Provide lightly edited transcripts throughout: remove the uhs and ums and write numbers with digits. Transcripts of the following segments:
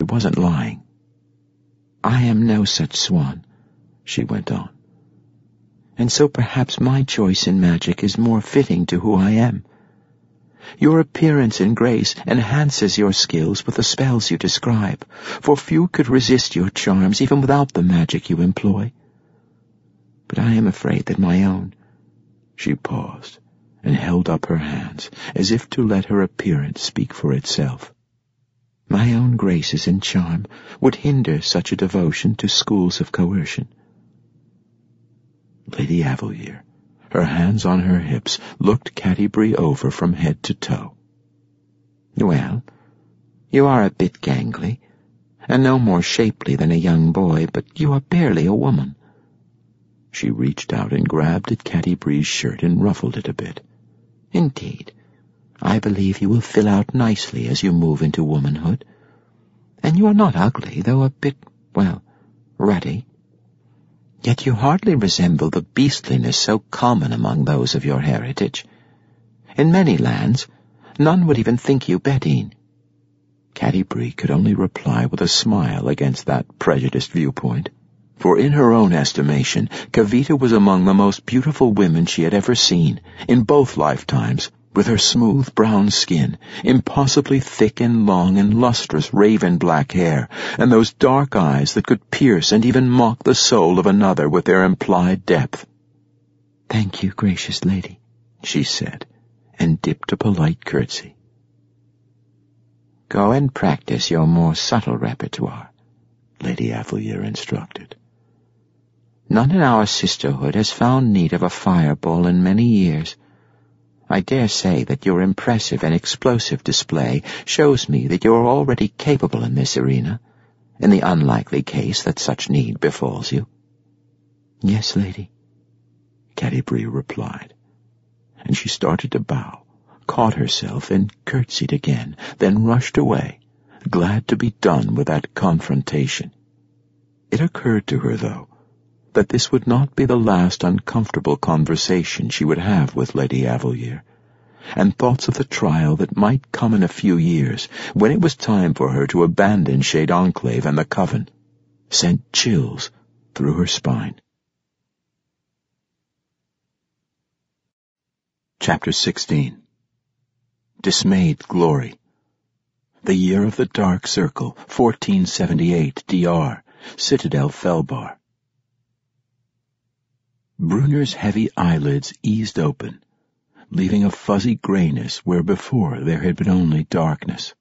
wasn't lying. "I am no such swan," she went on. "And so perhaps my choice in magic is more fitting to who I am. Your appearance and grace enhances your skills with the spells you describe, for few could resist your charms even without the magic you employ. But I am afraid that my own—" She paused and held up her hands, as if to let her appearance speak for itself. "My own graces and charm would hinder such a devotion to schools of coercion." Lady Avalere, her hands on her hips, looked Catti-brie over from head to toe. "Well, you are a bit gangly, and no more shapely than a young boy, but you are barely a woman." She reached out and grabbed at Catti-brie's shirt and ruffled it a bit. "Indeed, I believe you will fill out nicely as you move into womanhood. And you are not ugly, though a bit, well, ruddy. Yet you hardly resemble the beastliness so common among those of your heritage. In many lands, none would even think you Bedine." Catti-brie could only reply with a smile against that prejudiced viewpoint, for in her own estimation, Kavita was among the most beautiful women she had ever seen, in both lifetimes, with her smooth brown skin, impossibly thick and long and lustrous raven black hair, and those dark eyes that could pierce and even mock the soul of another with their implied depth. "Thank you, gracious lady," she said, and dipped a polite curtsy. "Go and practice your more subtle repertoire," Lady Avalere instructed. "None in our sisterhood has found need of a fireball in many years. I dare say that your impressive and explosive display shows me that you are already capable in this arena, in the unlikely case that such need befalls you." "Yes, lady," Catti-brie replied, and she started to bow, caught herself and curtsied again, then rushed away, glad to be done with that confrontation. It occurred to her, though, that this would not be the last uncomfortable conversation she would have with Lady Avalere, and thoughts of the trial that might come in a few years, when it was time for her to abandon Shade Enclave and the Coven, sent chills through her spine. Chapter 16. Dismayed Glory. The year of the Dark Circle, 1478 DR, Citadel Felbar. Bruner's heavy eyelids eased open, leaving a fuzzy grayness where before there had been only darkness.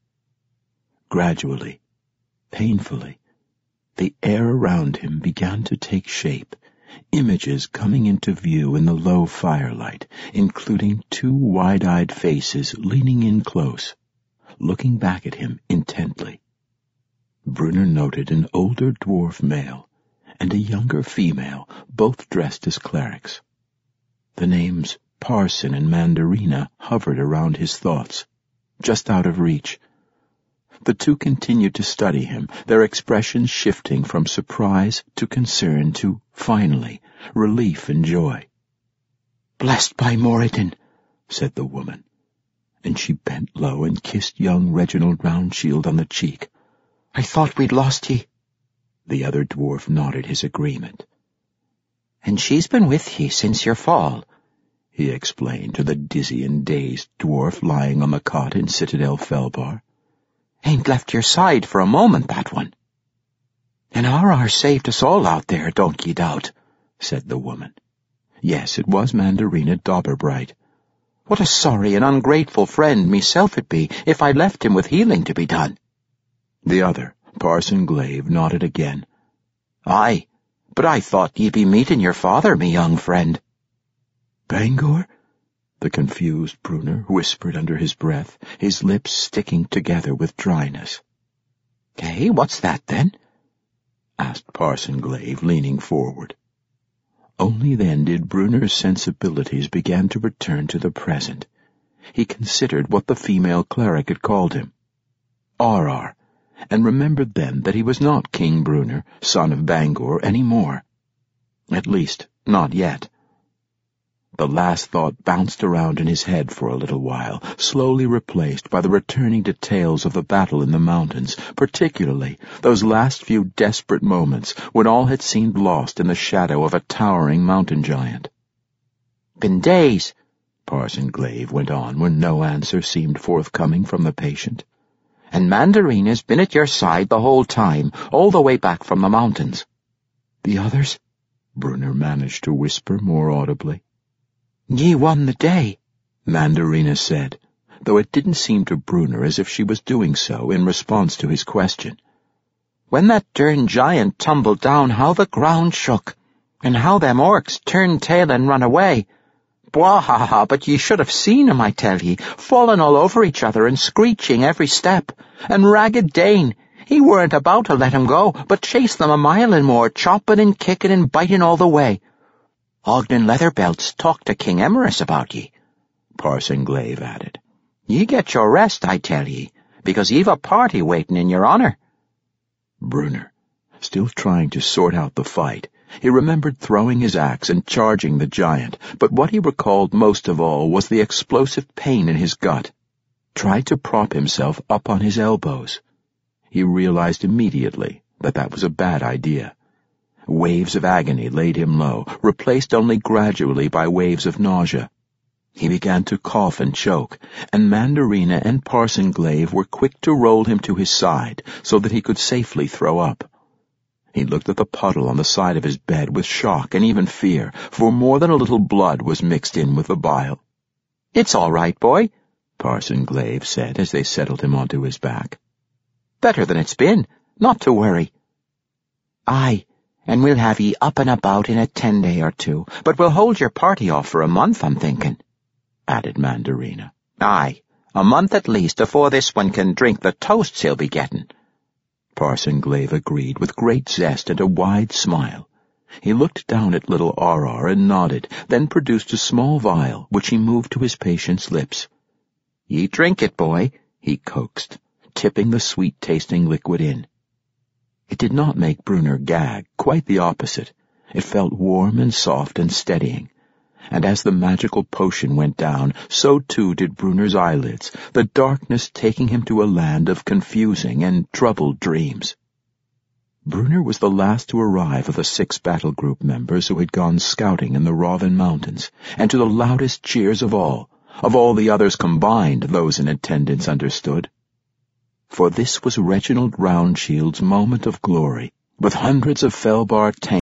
Gradually, painfully, the air around him began to take shape, images coming into view in the low firelight, including two wide-eyed faces leaning in close, looking back at him intently. Bruner noted an older dwarf male and a younger female, both dressed as clerics. The names Parson and Mandarina hovered around his thoughts, just out of reach. The two continued to study him, their expressions shifting from surprise to concern to, finally, relief and joy. "Blessed by Moradin," said the woman, and she bent low and kissed young Reginald Roundshield on the cheek. "I thought we'd lost ye." The other dwarf nodded his agreement. "And she's been with ye since your fall," he explained to the dizzy and dazed dwarf lying on the cot in Citadel Felbar. "Ain't left your side for a moment, that one." "And our saved us all out there, don't ye doubt," said the woman. Yes, it was Mandarina Dauberbright. "What a sorry and ungrateful friend meself it be if I left him with healing to be done." The other, Parson Glaive, nodded again. "Aye, but I thought ye be meeting your father, me young friend." "Bangor?" the confused Bruner whispered under his breath, his lips sticking together with dryness. "Hey, what's that, then?" asked Parson Glaive, leaning forward. Only then did Bruner's sensibilities begin to return to the present. He considered what the female cleric had called him. R, and remembered then that he was not King Bruner, son of Bangor, any more. At least, not yet. The last thought bounced around in his head for a little while, slowly replaced by the returning details of the battle in the mountains, particularly those last few desperate moments when all had seemed lost in the shadow of a towering mountain giant. "Been days," Parson Glaive went on when no answer seemed forthcoming from the patient. "And Mandarina's been at your side the whole time, all the way back from the mountains." "The others?" Brunner managed to whisper more audibly. "Ye won the day," Mandarina said, though it didn't seem to Brunner as if she was doing so in response to his question. "When that dern giant tumbled down, how the ground shook, and how them orcs turned tail and run away. Bwahaha, but ye should have seen 'em, I tell ye, falling all over each other and screeching every step. And Ragged Dane, he weren't about to let 'em go, but chased them a mile and more, chopping and kicking and biting all the way. Ogden Leatherbelts talked to King Emrys about ye," Parson Glaive added. "Ye get your rest, I tell ye, because ye've a party waiting in your honor." Brunner, still trying to sort out the fight, he remembered throwing his axe and charging the giant, but what he recalled most of all was the explosive pain in his gut. Tried to prop himself up on his elbows. He realized immediately that was a bad idea. Waves of agony laid him low, replaced only gradually by waves of nausea. He began to cough and choke, and Mandarina and Parson Glaive were quick to roll him to his side so that he could safely throw up. He looked at the puddle on the side of his bed with shock and even fear, for more than a little blood was mixed in with the bile. "It's all right, boy," Parson Glaive said as they settled him onto his back. "Better than it's been, not to worry." "Aye, and we'll have ye up and about in a 10-day or 2, but we'll hold your party off for a month, I'm thinking," added Mandarina. "Aye, a month at least afore this one can drink the toasts he'll be getting." Parson Glaive agreed with great zest and a wide smile. He looked down at little Auror and nodded, then produced a small vial, which he moved to his patient's lips. "Ye drink it, boy," he coaxed, tipping the sweet-tasting liquid in. It did not make Brunner gag, quite the opposite. It felt warm and soft and steadying. And as the magical potion went down, so too did Brunner's eyelids, the darkness taking him to a land of confusing and troubled dreams. Brunner was the last to arrive of the 6 battle group members who had gone scouting in the Ravin Mountains, and to the loudest cheers of all the others combined, those in attendance understood. For this was Reginald Roundshield's moment of glory, with hundreds of Felbar tanks